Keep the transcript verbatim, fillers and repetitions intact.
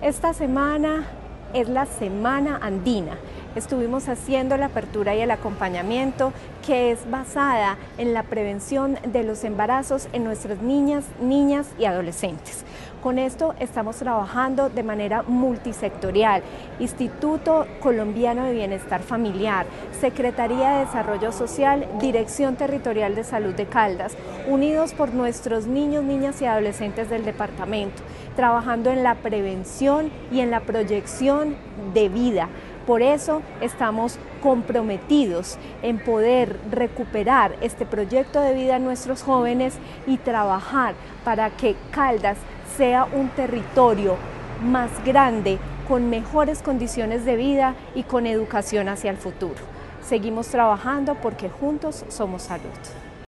Esta semana es la Semana Andina. Estuvimos haciendo la apertura y el acompañamiento que es basada en la prevención de los embarazos en nuestras niñas, niñas y adolescentes. Con esto estamos trabajando de manera multisectorial. Instituto Colombiano de Bienestar Familiar, Secretaría de Desarrollo Social, Dirección Territorial de Salud de Caldas, unidos por nuestros niños, niñas y adolescentes del departamento, trabajando en la prevención y en la proyección de vida. Por eso estamos comprometidos en poder recuperar este proyecto de vida en nuestros jóvenes y trabajar para que Caldas sea un territorio más grande, con mejores condiciones de vida y con educación hacia el futuro. Seguimos trabajando porque juntos somos salud.